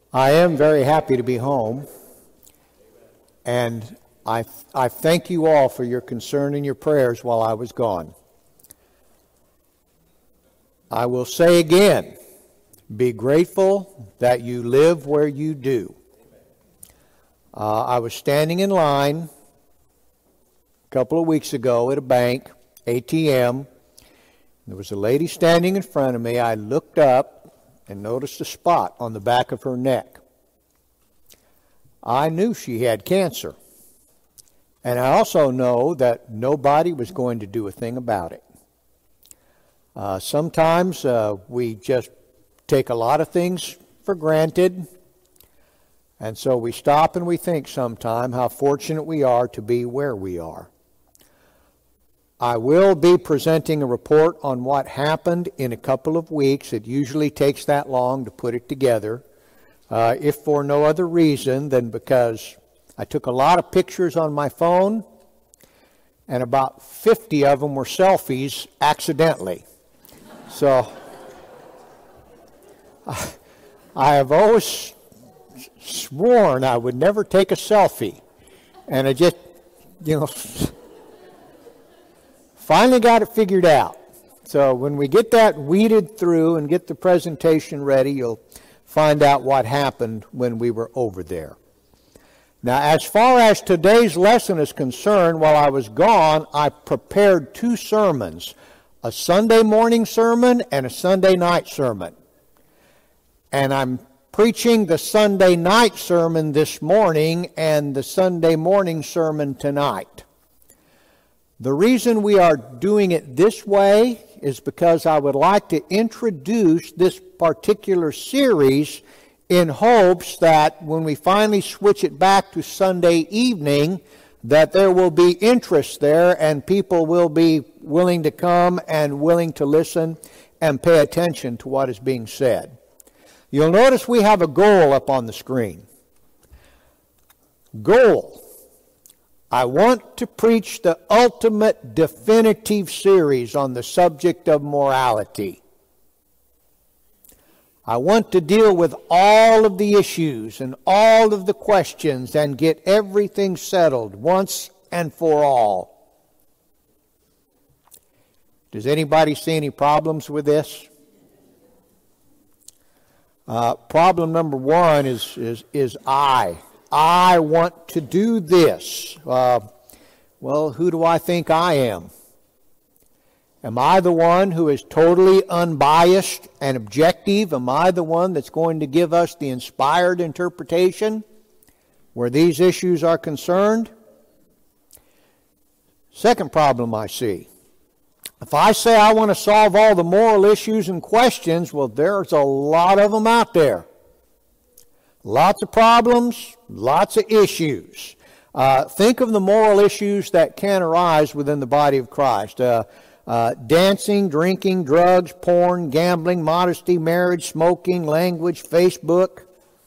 I am very happy to be home, and I thank you all for your concern and your prayers while I was gone. I will say again, be grateful that you live where you do. I was standing in line a couple of weeks ago at a bank, ATM. There was a lady standing in front of me. I looked up and noticed a spot on the back of her neck. I knew she had cancer. And I also know that nobody was going to do a thing about it. Sometimes we just take a lot of things for granted. And so we stop and we think sometime how fortunate we are to be where we are. I will be presenting a report on what happened in a couple of weeks. It usually takes that long to put it together, if for no other reason than because I took a lot of pictures on my phone, and about 50 of them were selfies accidentally. So I have always sworn I would never take a selfie, and I just, finally got it figured out. So when we get that weeded through and get the presentation ready, you'll find out what happened when we were over there. Now, as far as today's lesson is concerned, while I was gone, I prepared two sermons, a Sunday morning sermon and a Sunday night sermon. And I'm preaching the Sunday night sermon this morning and the Sunday morning sermon tonight. The reason we are doing it this way is because I would like to introduce this particular series in hopes that when we finally switch it back to Sunday evening, that there will be interest there and people will be willing to come and willing to listen and pay attention to what is being said. You'll notice we have a goal up on the screen. Goal. I want to preach the ultimate definitive series on the subject of morality. I want to deal with all of the issues and all of the questions and get everything settled once and for all. Does anybody see any problems with this? Problem number one is I. I want to do this. Well, who do I think I am? Am I the one who is totally unbiased and objective? Am I the one that's going to give us the inspired interpretation where these issues are concerned? Second problem I see. If I say I want to solve all the moral issues and questions, well, there's a lot of them out there. Lots of problems, lots of issues. Think of the moral issues that can arise within the body of Christ. Dancing, drinking, drugs, porn, gambling, modesty, marriage, smoking, language, Facebook.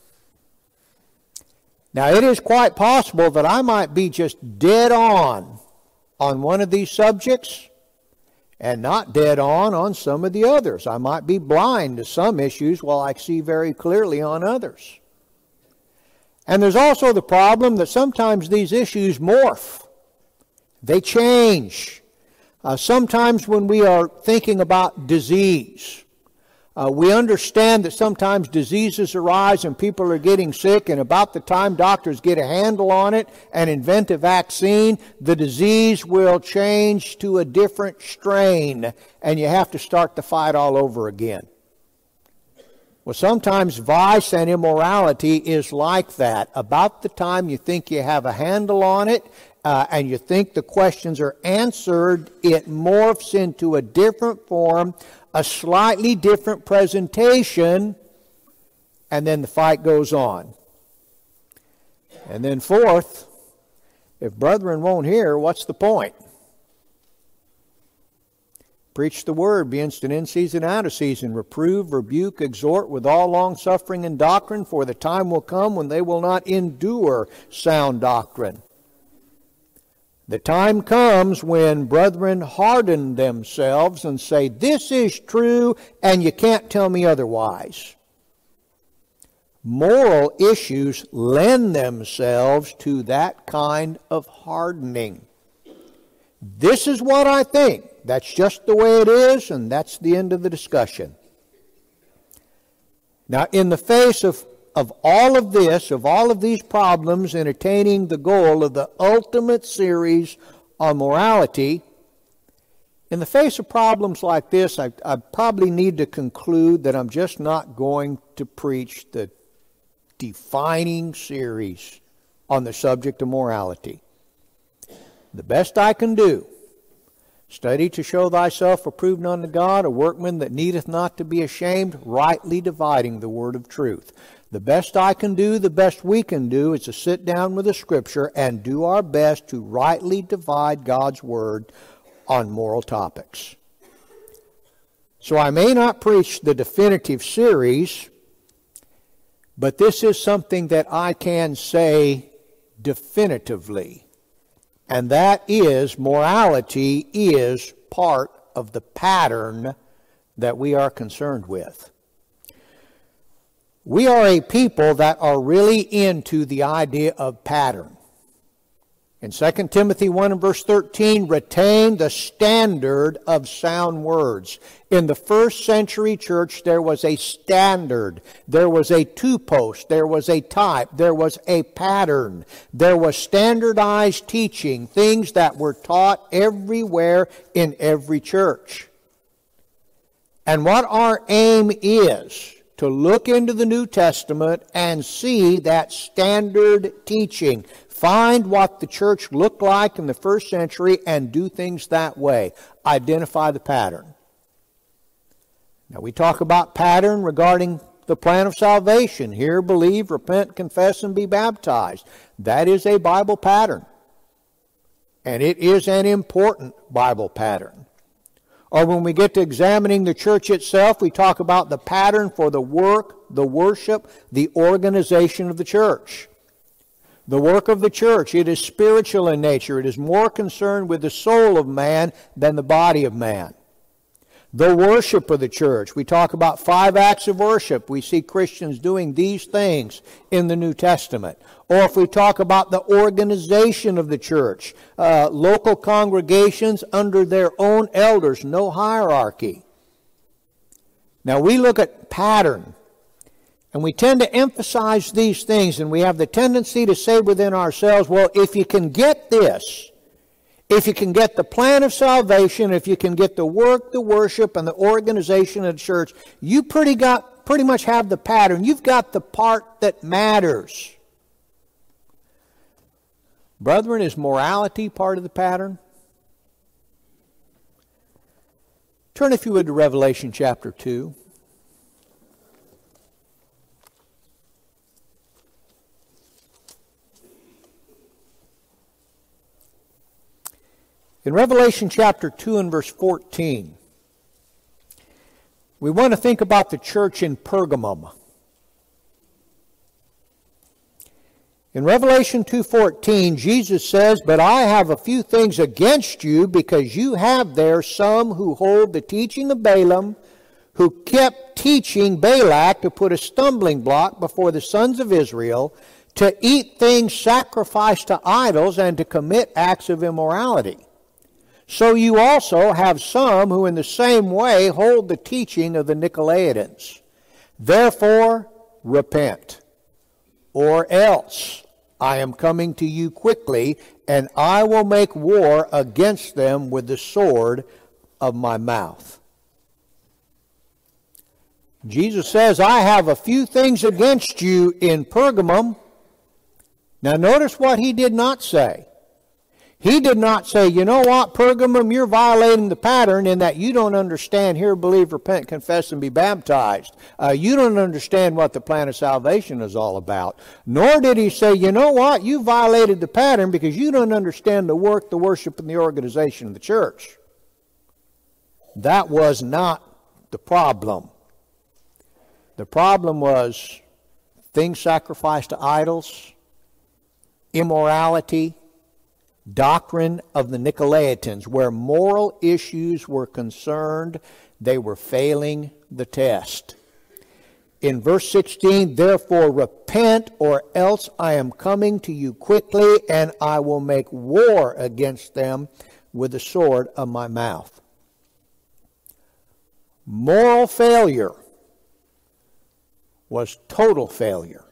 Now, it is quite possible that I might be just dead on one of these subjects and not dead on some of the others. I might be blind to some issues while I see very clearly on others. And there's also the problem that sometimes these issues morph. They change. Sometimes when we are thinking about disease, we understand that sometimes diseases arise and people are getting sick, and about the time doctors get a handle on it and invent a vaccine, the disease will change to a different strain, and you have to start the fight all over again. Well, sometimes vice and immorality is like that. About the time you think you have a handle on it and you think the questions are answered, it morphs into a different form, a slightly different presentation, and then the fight goes on. And then fourth, if brethren won't hear, what's the point? Preach the word, be instant in season, out of season. Reprove, rebuke, exhort with all longsuffering and doctrine, for the time will come when they will not endure sound doctrine. The time comes when brethren harden themselves and say, this is true and you can't tell me otherwise. moral issues lend themselves to that kind of hardening. This is what I think. That's just the way it is, and that's the end of the discussion. Now, in the face of all of this, of all of these problems in attaining the goal of the ultimate series on morality, in the face of problems like this, I probably need to conclude that I'm just not going to preach the defining series on the subject of morality. The best I can do, study to show thyself approved unto God, a workman that needeth not to be ashamed, rightly dividing the word of truth. The best I can do, the best we can do, is to sit down with the Scripture and do our best to rightly divide God's word on moral topics. So I may not preach the definitive series, but this is something that I can say definitively, and that is morality is part of the pattern that we are concerned with. We are a people that are really into the idea of pattern. In 2 Timothy 1 and verse 13, retain the standard of sound words. In the first century church, there was a standard. There was a two-post. There was a type. There was a pattern. There was standardized teaching, things that were taught everywhere in every church. And what our aim is to look into the New Testament and see that standard teaching. Find what the church looked like in the first century and do things that way. Identify the pattern. Now we talk about pattern regarding the plan of salvation. Hear, believe, repent, confess, and be baptized. That is a Bible pattern. And it is an important Bible pattern. Or when we get to examining the church itself, we talk about the pattern for the work, the worship, the organization of the church. The work of the church, it is spiritual in nature. It is more concerned with the soul of man than the body of man. The worship of the church, we talk about 5 acts of worship. We see Christians doing these things in the New Testament. Or if we talk about the organization of the church, local congregations under their own elders, no hierarchy. Now we look at pattern. And we tend to emphasize these things, and we have the tendency to say within ourselves, well, if you can get this, if you can get the plan of salvation, if you can get the work, the worship, and the organization of the church, you pretty much have the pattern. You've got the part that matters. Brethren, is morality part of the pattern? Turn, if you would, to Revelation chapter 2. In Revelation chapter 2 and verse 14, we want to think about the church in Pergamum. In Revelation 2:14, Jesus says, "But I have a few things against you, because you have there some who hold the teaching of Balaam, who kept teaching Balak to put a stumbling block before the sons of Israel, to eat things sacrificed to idols and to commit acts of immorality. So you also have some who in the same way hold the teaching of the Nicolaitans. Therefore, repent, or else I am coming to you quickly, and I will make war against them with the sword of my mouth." Jesus says, I have a few things against you in Pergamum. Now notice what he did not say. He did not say, you know what, Pergamum, you're violating the pattern in that you don't understand, hear, believe, repent, confess, and be baptized. You don't understand what the plan of salvation is all about. Nor did he say, you know what, you violated the pattern because you don't understand the work, the worship, and the organization of the church. That was not the problem. The problem was things sacrificed to idols, immorality, doctrine of the Nicolaitans. Where moral issues were concerned, they were failing the test. In verse 16, therefore repent, or else I am coming to you quickly, and I will make war against them with the sword of my mouth. Moral failure was total failure.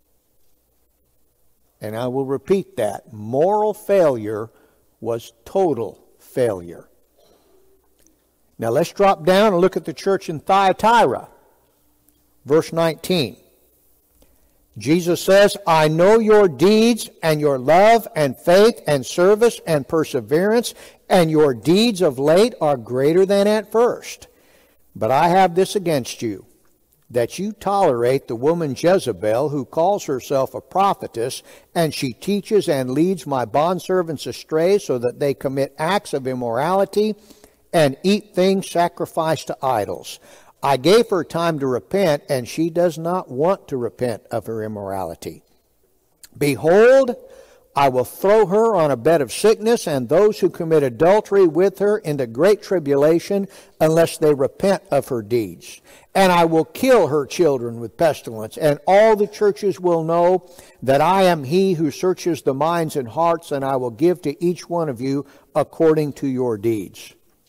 And I will repeat that. Moral failure was total failure. Now let's drop down and look at the church in Thyatira. Verse 19. Jesus says, I know your deeds and your love and faith and service and perseverance, and your deeds of late are greater than at first. But I have this against you, that you tolerate the woman Jezebel, who calls herself a prophetess, and she teaches and leads my bondservants astray, so that they commit acts of immorality and eat things sacrificed to idols. I gave her time to repent, and she does not want to repent of her immorality. Behold, I will throw her on a bed of sickness, and those who commit adultery with her into great tribulation, unless they repent of her deeds. And I will kill her children with pestilence, and all the churches will know that I am he who searches the minds and hearts, and I will give to each one of you according to your deeds.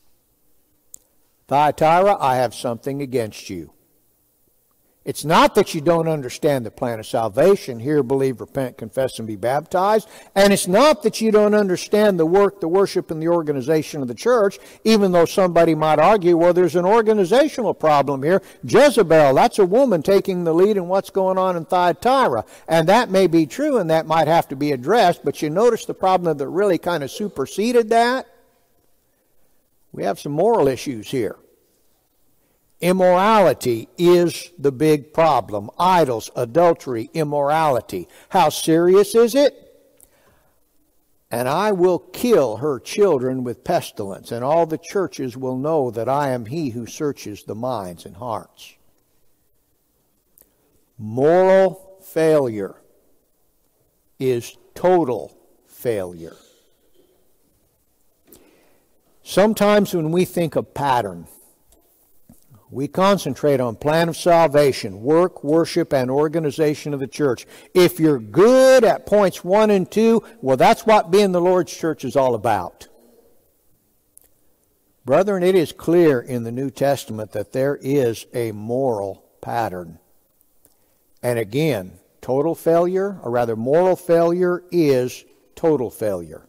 Thyatira, I have something against you. It's not that you don't understand the plan of salvation. Hear, believe, repent, confess, and be baptized. And it's not that you don't understand the work, the worship, and the organization of the church, even though somebody might argue, well, there's an organizational problem here. Jezebel, that's a woman taking the lead in what's going on in Thyatira. And that may be true, and that might have to be addressed, but you notice the problem that really kind of superseded that? We have some moral issues here. Immorality is the big problem. Idols, adultery, immorality. How serious is it? And I will kill her children with pestilence, and all the churches will know that I am he who searches the minds and hearts. Moral failure is total failure. Sometimes when we think of pattern, we concentrate on plan of salvation, work, worship, and organization of the church. If you're good at points 1 and 2, well, that's what being the Lord's church is all about. Brethren, it is clear in the New Testament that there is a moral pattern. And again, total failure, or rather moral failure, is total failure.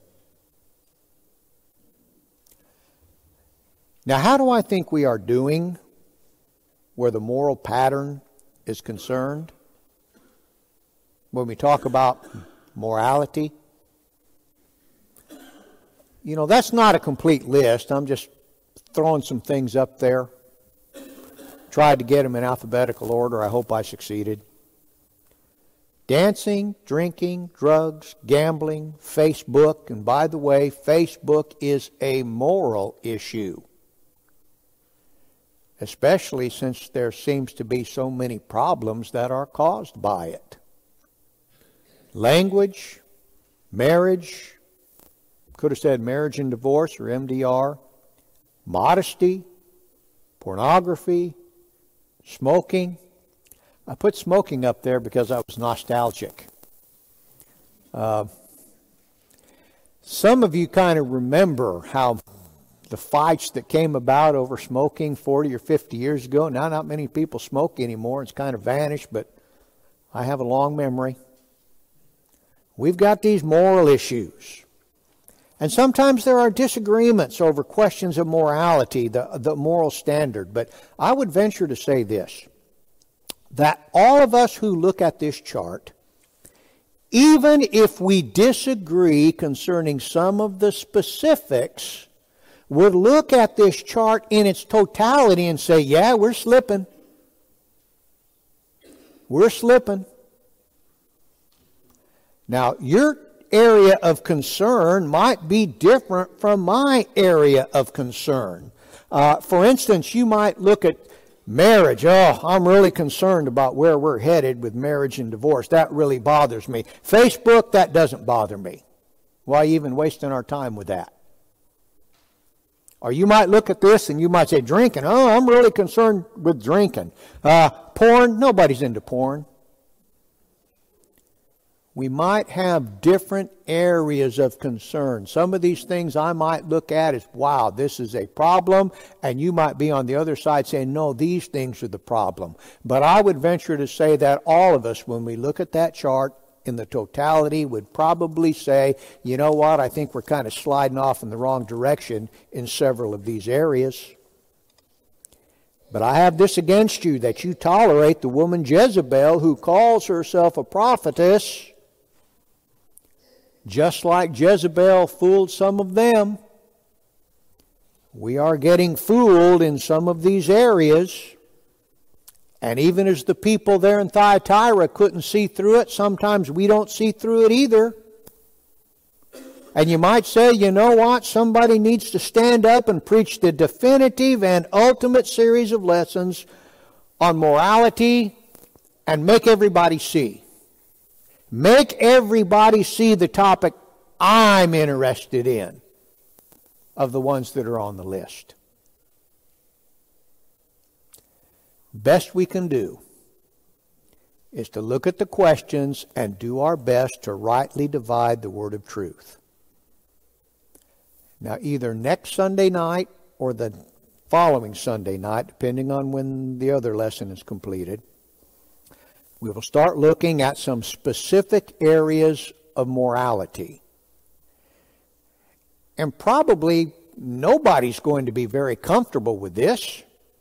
Now, how do I think we are doing where the moral pattern is concerned? When we talk about morality, you know, that's not a complete list. I'm just throwing some things up there. Tried to get them in alphabetical order. I hope I succeeded. Dancing, drinking, drugs, gambling, Facebook. And by the way, Facebook is a moral issue, especially since there seems to be so many problems that are caused by it. Language, marriage, could have said marriage and divorce or MDR, modesty, pornography, smoking. I put smoking up there because I was nostalgic. Some of you kind of remember how the fights that came about over smoking 40 or 50 years ago. Now not many people smoke anymore. It's kind of vanished, but I have a long memory. We've got these moral issues. And sometimes there are disagreements over questions of morality, the moral standard. But I would venture to say this, that all of us who look at this chart, even if we disagree concerning some of the specifics, would look at this chart in its totality and say, yeah, we're slipping. We're slipping. Now, your area of concern might be different from my area of concern. For instance, you might look at marriage. Oh, I'm really concerned about where we're headed with marriage and divorce. That really bothers me. Facebook, that doesn't bother me. Why even wasting our time with that? Or you might look at this and you might say, drinking. Oh, I'm really concerned with drinking. Porn, nobody's into porn. We might have different areas of concern. Some of these things I might look at as, wow, this is a problem. And you might be on the other side saying, no, these things are the problem. But I would venture to say that all of us, when we look at that chart in the totality, would probably say, you know what, I think we're kind of sliding off in the wrong direction in several of these areas. But I have this against you, that you tolerate the woman Jezebel, who calls herself a prophetess, just like Jezebel fooled some of them. We are getting fooled in some of these areas. And even as the people there in Thyatira couldn't see through it, sometimes we don't see through it either. And you might say, you know what? Somebody needs to stand up and preach the definitive and ultimate series of lessons on morality and make everybody see. Make everybody see the topic I'm interested in of the ones that are on the list. Best we can do is to look at the questions and do our best to rightly divide the word of truth. Now, either next Sunday night or the following Sunday night, depending on when the other lesson is completed, we will start looking at some specific areas of morality. And probably nobody's going to be very comfortable with this.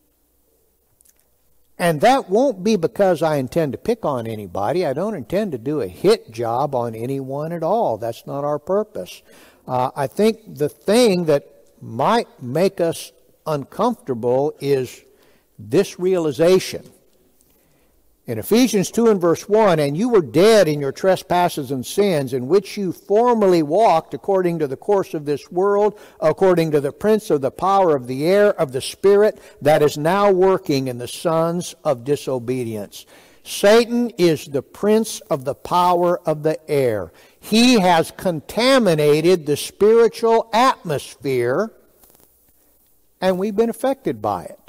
And that won't be because I intend to pick on anybody. I don't intend to do a hit job on anyone at all. That's not our purpose. I think the thing that might make us uncomfortable is this realization. In Ephesians 2 and verse 1, and you were dead in your trespasses and sins, in which you formerly walked according to the course of this world, according to the prince of the power of the air, of the spirit that is now working in the sons of disobedience. Satan is the prince of the power of the air. He has contaminated the spiritual atmosphere, and we've been affected by it.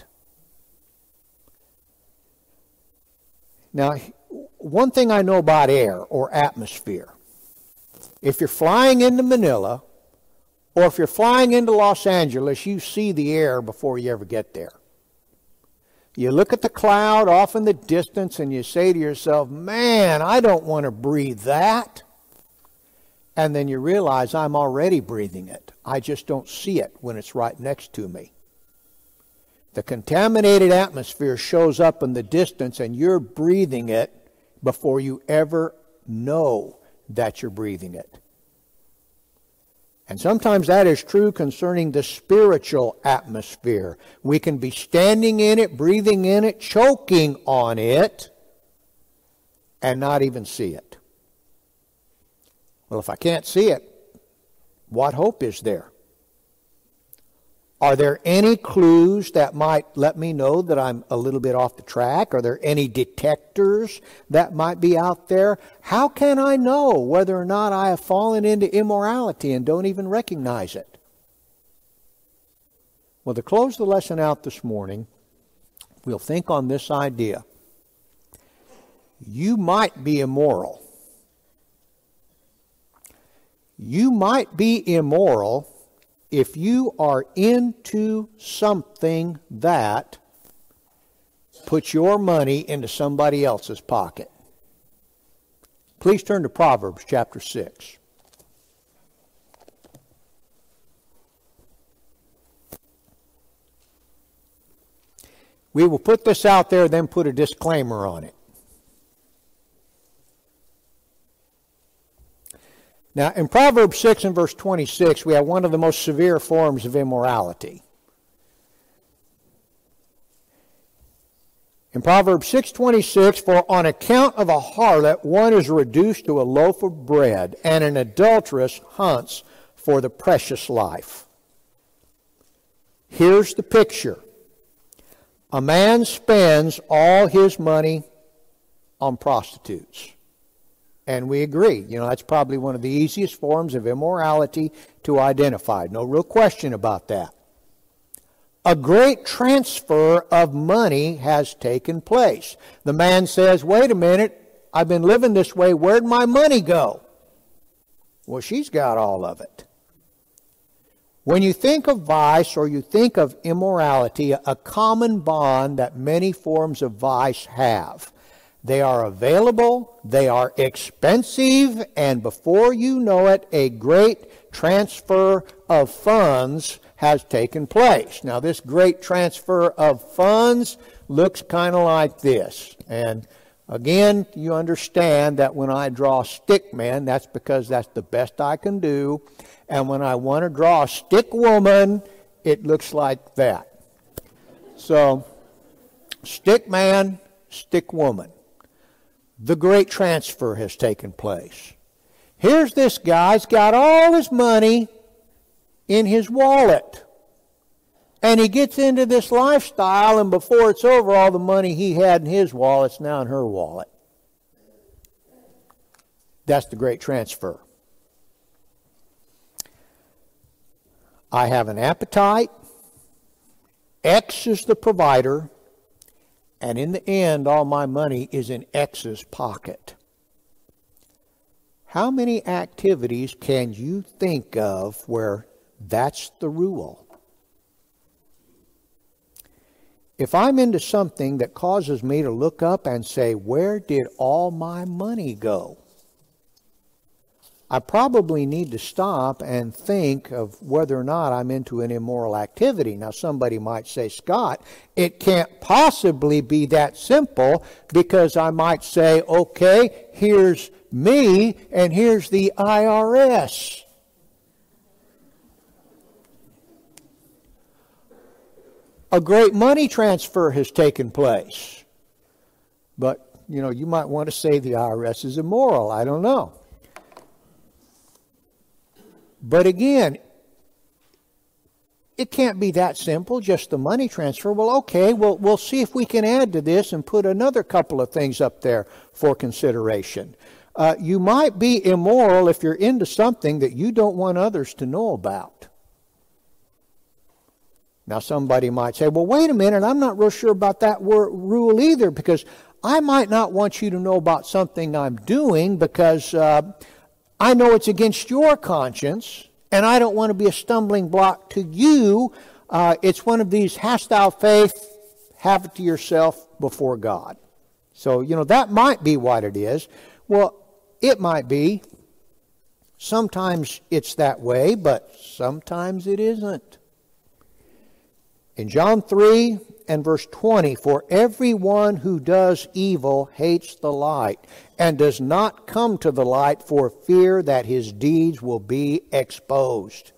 Now, one thing I know about air or atmosphere, if you're flying into Manila or if you're flying into Los Angeles, you see the air before you ever get there. You look at the cloud off in the distance and you say to yourself, man, I don't want to breathe that. And then you realize I'm already breathing it. I just don't see it when it's right next to me. The contaminated atmosphere shows up in the distance and you're breathing it before you ever know that you're breathing it. And sometimes that is true concerning the spiritual atmosphere. We can be standing in it, breathing in it, choking on it, and not even see it. Well, if I can't see it, what hope is there? Are there any clues that might let me know that I'm a little bit off the track? Are there any detectors that might be out there? How can I know whether or not I have fallen into immorality and don't even recognize it? Well, to close the lesson out this morning, we'll think on this idea. You might be immoral. You might be immoral if you are into something that puts your money into somebody else's pocket. Please turn to Proverbs chapter 6. We will put this out there, then put a disclaimer on it. Now, in Proverbs 6 and verse 26, we have one of the most severe forms of immorality. In Proverbs 6:26, for on account of a harlot, one is reduced to a loaf of bread, and an adulteress hunts for the precious life. Here's the picture. A man spends all his money on prostitutes. And we agree. That's probably one of the easiest forms of immorality to identify. No real question about that. A great transfer of money has taken place. The man says, wait a minute, I've been living this way. Where'd my money go? Well, she's got all of it. When you think of vice or you think of immorality, a common bond that many forms of vice have. They are available, they are expensive, and before you know it, a great transfer of funds has taken place. Now, this great transfer of funds looks kind of like this. And again, you understand that when I draw stick man, that's because that's the best I can do. And when I want to draw a stick woman, it looks like that. So, stick man, stick woman. The great transfer has taken place. Here's this guy's got all his money in his wallet. And he gets into this lifestyle, and before it's over, all the money he had in his wallet's now in her wallet. That's the great transfer. I have an appetite. X is the provider. And in the end, all my money is in X's pocket. How many activities can you think of where that's the rule? If I'm into something that causes me to look up and say, where did all my money go? I probably need to stop and think of whether or not I'm into an immoral activity. Now, somebody might say, Scott, it can't possibly be that simple, because I might say, okay, here's me and here's the IRS. A great money transfer has taken place. But, you might want to say the IRS is immoral. I don't know. But again, it can't be that simple, just the money transfer. Well, okay, we'll see if we can add to this and put another couple of things up there for consideration. You might be immoral if you're into something that you don't want others to know about. Now, somebody might say, well, wait a minute, I'm not real sure about that rule either, because I might not want you to know about something I'm doing because I know it's against your conscience, and I don't want to be a stumbling block to you. It's one of these, hast thou faith, have it to yourself before God. So, that might be what it is. Well, it might be. Sometimes it's that way, but sometimes it isn't. In John 3 and verse 20, for everyone who does evil hates the light and does not come to the light for fear that his deeds will be exposed.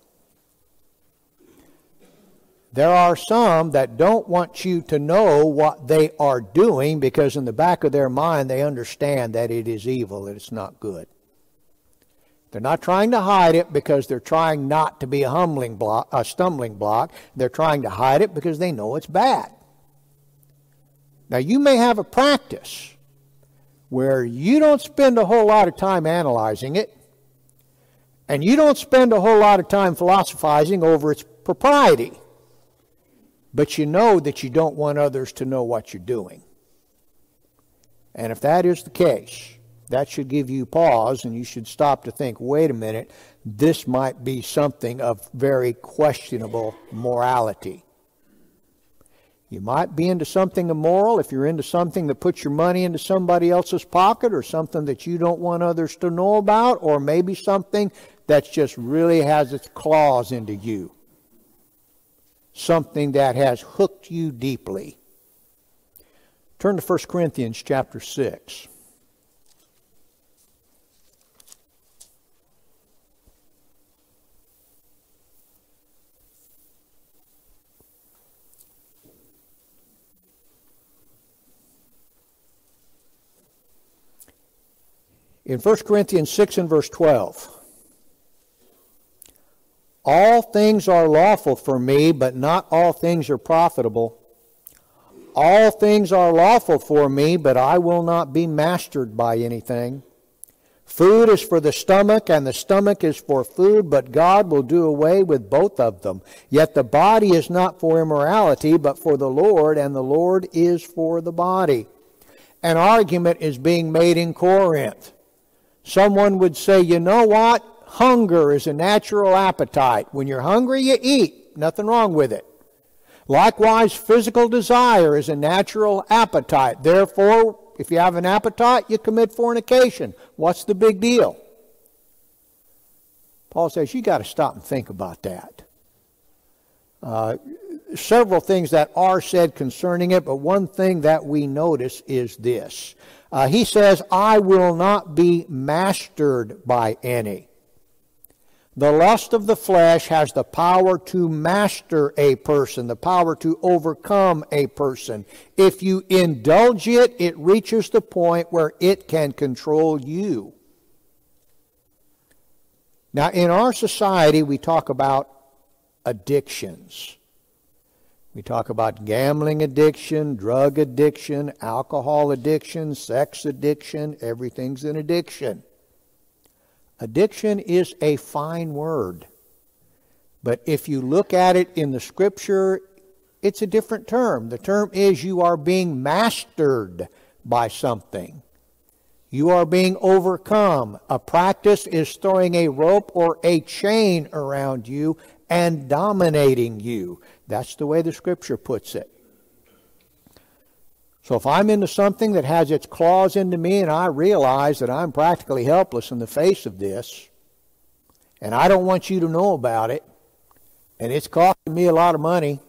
There are some that don't want you to know what they are doing because in the back of their mind they understand that it is evil, that it's not good. They're not trying to hide it because they're trying not to be a stumbling block. They're trying to hide it because they know it's bad. Now, you may have a practice where you don't spend a whole lot of time analyzing it, and you don't spend a whole lot of time philosophizing over its propriety, but you know that you don't want others to know what you're doing. And if that is the case, that should give you pause, and you should stop to think, wait a minute, this might be something of very questionable morality. You might be into something immoral if you're into something that puts your money into somebody else's pocket, or something that you don't want others to know about, or maybe something that just really has its claws into you. Something that has hooked you deeply. Turn to 1 Corinthians chapter 6. In 1 Corinthians 6 and verse 12, all things are lawful for me, but not all things are profitable. All things are lawful for me, but I will not be mastered by anything. Food is for the stomach, and the stomach is for food, but God will do away with both of them. Yet the body is not for immorality, but for the Lord, and the Lord is for the body. An argument is being made in Corinth. Someone would say, you know what? Hunger is a natural appetite. When you're hungry, you eat. Nothing wrong with it. Likewise, physical desire is a natural appetite. Therefore, if you have an appetite, you commit fornication. What's the big deal? Paul says you got to stop and think about that. Several things that are said concerning it, but one thing that we notice is this. He says, I will not be mastered by any. The lust of the flesh has the power to master a person, the power to overcome a person. If you indulge it, it reaches the point where it can control you. Now, in our society, we talk about addictions. We talk about gambling addiction, drug addiction, alcohol addiction, sex addiction. Everything's an addiction. Addiction is a fine word, but if you look at it in the Scripture, it's a different term. The term is you are being mastered by something. You are being overcome. A practice is throwing a rope or a chain around you and dominating you. That's the way the Scripture puts it. So if I'm into something that has its claws into me and I realize that I'm practically helpless in the face of this, and I don't want you to know about it, and it's costing me a lot of money,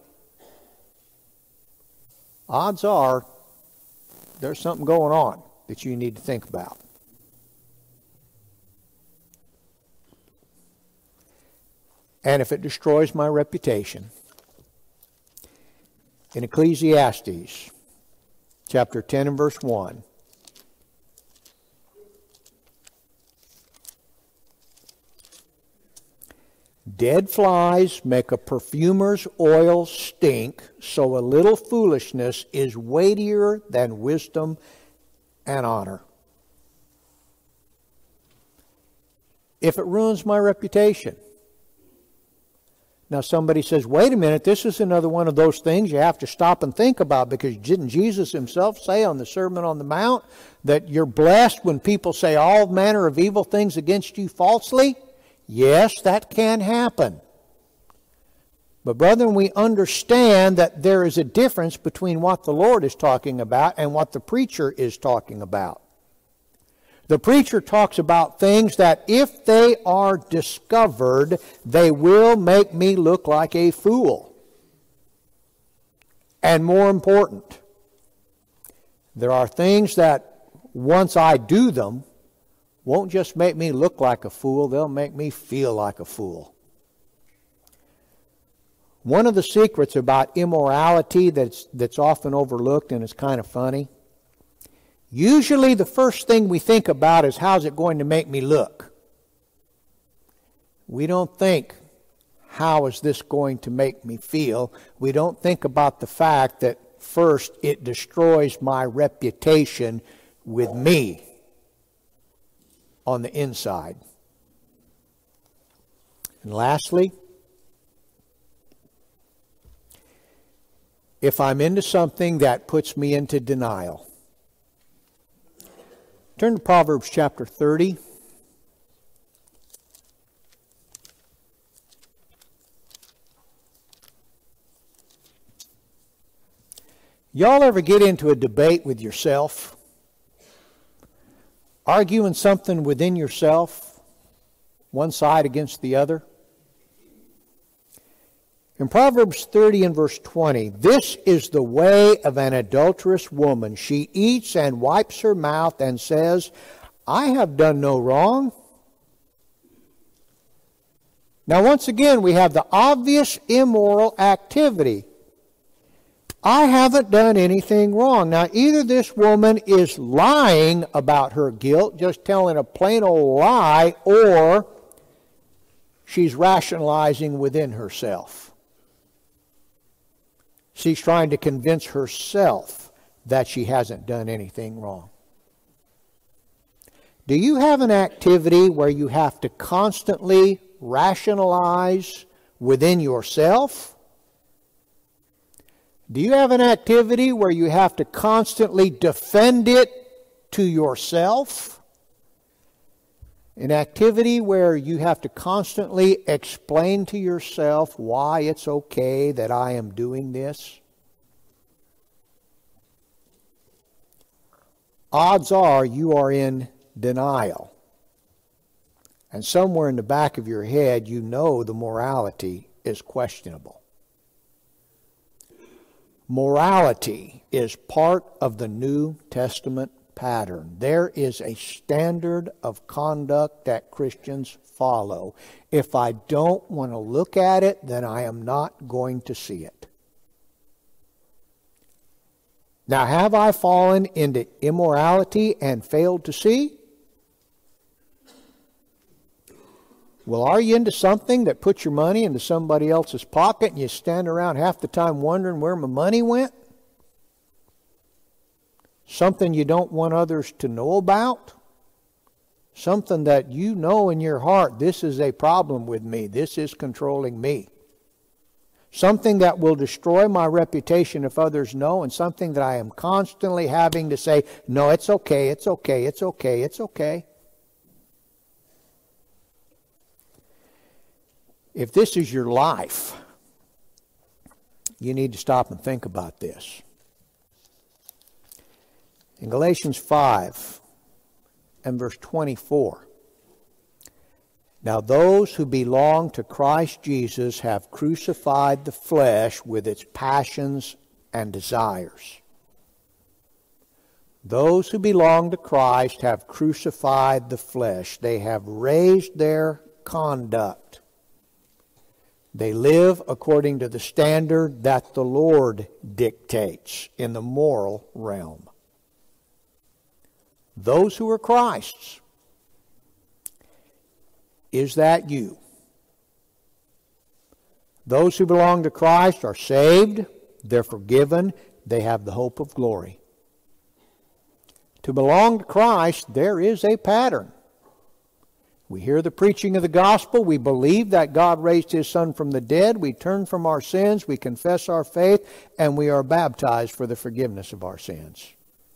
odds are there's something going on that you need to think about. And if it destroys my reputation, in Ecclesiastes, chapter 10 and verse 1. Dead flies make a perfumer's oil stink, so a little foolishness is weightier than wisdom and honor. If it ruins my reputation. Now somebody says, wait a minute, this is another one of those things you have to stop and think about, because didn't Jesus himself say on the Sermon on the Mount that you're blessed when people say all manner of evil things against you falsely? Yes, that can happen. But brethren, we understand that there is a difference between what the Lord is talking about and what the preacher is talking about. The preacher talks about things that if they are discovered, they will make me look like a fool. And more important, there are things that once I do them, won't just make me look like a fool, they'll make me feel like a fool. One of the secrets about immorality that's often overlooked, and it's kind of funny, usually the first thing we think about is how's it going to make me look. We don't think, how is this going to make me feel? We don't think about the fact that first it destroys my reputation with me on the inside. And lastly, if I'm into something that puts me into denial. Turn to Proverbs chapter 30. Y'all ever get into a debate with yourself? Arguing something within yourself, one side against the other? In Proverbs 30 and verse 20, this is the way of an adulterous woman. She eats and wipes her mouth and says, I have done no wrong. Now once again, we have the obvious immoral activity. I haven't done anything wrong. Now either this woman is lying about her guilt, just telling a plain old lie, or she's rationalizing within herself. She's trying to convince herself that she hasn't done anything wrong. Do you have an activity where you have to constantly rationalize within yourself? Do you have an activity where you have to constantly defend it to yourself? An activity where you have to constantly explain to yourself why it's okay that I am doing this? Odds are you are in denial. And somewhere in the back of your head, you know the morality is questionable. Morality is part of the New Testament pattern. There is a standard of conduct that Christians follow. If I don't want to look at it, then I am not going to see it. Now, have I fallen into immorality and failed to see? Well, are you into something that puts your money into somebody else's pocket and you stand around half the time wondering where my money went? Something you don't want others to know about? Something that you know in your heart, this is a problem with me, this is controlling me. Something that will destroy my reputation if others know, and something that I am constantly having to say, no, it's okay, it's okay, it's okay, it's okay. If this is your life, you need to stop and think about this. In Galatians 5 and verse 24, now those who belong to Christ Jesus have crucified the flesh with its passions and desires. Those who belong to Christ have crucified the flesh. They have raised their conduct. They live according to the standard that the Lord dictates in the moral realm. Those who are Christ's. Is that you? Those who belong to Christ are saved, they're forgiven, they have the hope of glory. To belong to Christ, there is a pattern. We hear the preaching of the gospel, we believe that God raised His Son from the dead, we turn from our sins, we confess our faith, and we are baptized for the forgiveness of our sins.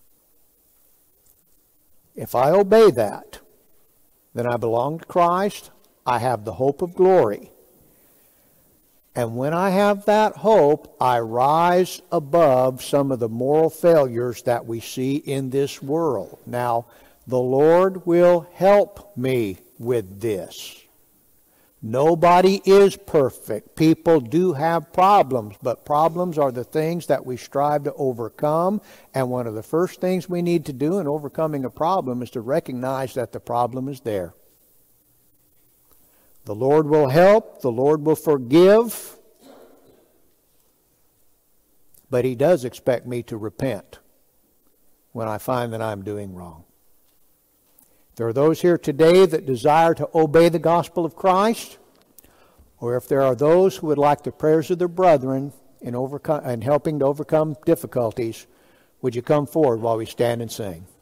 If I obey that, then I belong to Christ, I have the hope of glory. And when I have that hope, I rise above some of the moral failures that we see in this world. Now, the Lord will help me with this. Nobody is perfect. People do have problems, but problems are the things that we strive to overcome. And one of the first things we need to do in overcoming a problem is to recognize that the problem is there. The Lord will help, the Lord will forgive, but He does expect me to repent when I find that I'm doing wrong. There are those here today that desire to obey the gospel of Christ, or if there are those who would like the prayers of their brethren in helping to overcome difficulties, would you come forward while we stand and sing?